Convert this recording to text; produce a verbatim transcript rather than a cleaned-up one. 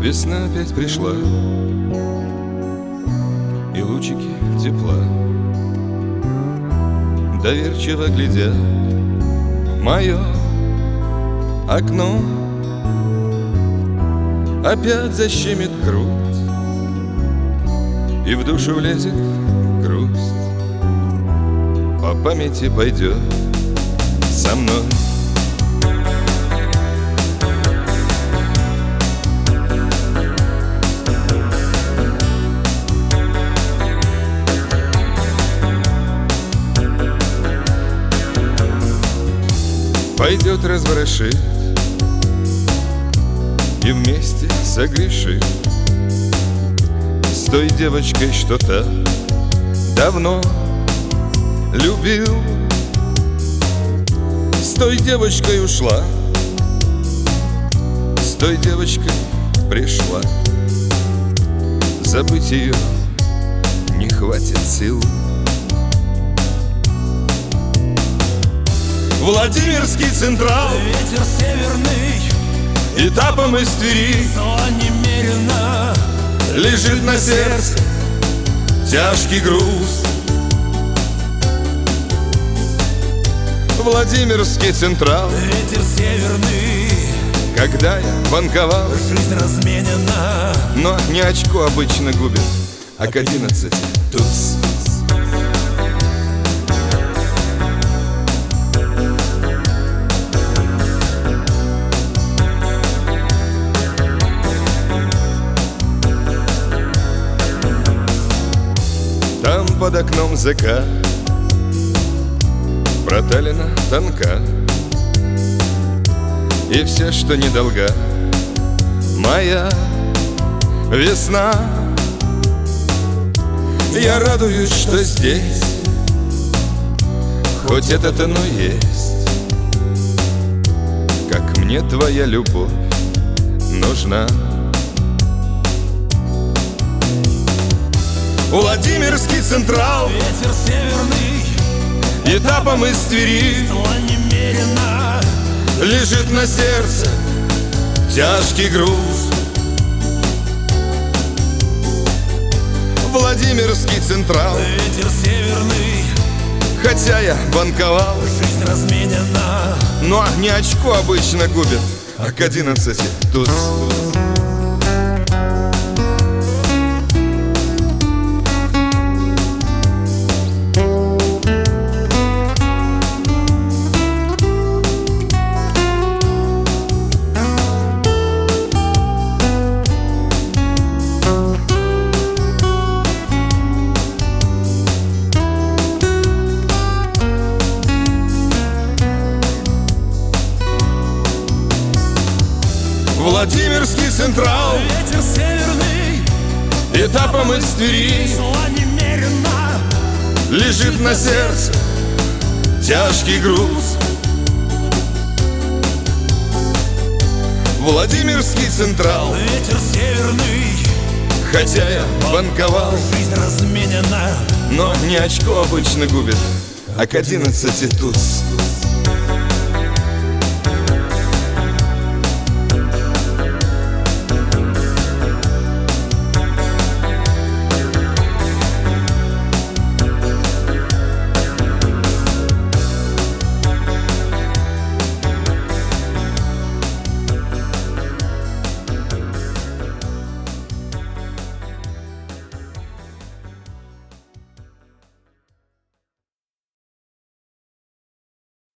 Весна опять пришла, и лучики тепла доверчиво глядят в мое окно. Опять защемит грудь, и в душу влезет грусть. По памяти пойдет со мной. Пойдет разворошит и вместе согрешит с той девочкой, что так давно любил. С той девочкой ушла, с той девочкой пришла. Забыть ее не хватит сил. Владимирский Централ, ветер северный, этапом из Твери зла немерено, лежит на сердце тяжкий груз. Владимирский Централ, ветер северный, когда я банковал, жизнь разменена, но не очко обычно губит, а к одиннадцати туз. Там под окном закат, проталина тонка, и все, что недолга, моя весна. Я радуюсь, что здесь хоть это-то, но есть, как мне твоя любовь нужна. Владимирский Централ, ветер северный, этапом из Твери зла немерено, лежит на сердце тяжкий груз. Владимирский Централ, ветер северный, хотя я банковал, жизнь разменена, но не очко обычно губит, а к одиннадцати туз. Владимирский Централ, ветер северный, этапом из Твери зла немерено, лежит на сердце тяжкий груз. Владимирский Централ, ветер северный, хотя я банковал, жизнь разменена, но не очко обычно губит, а к одиннадцати туз.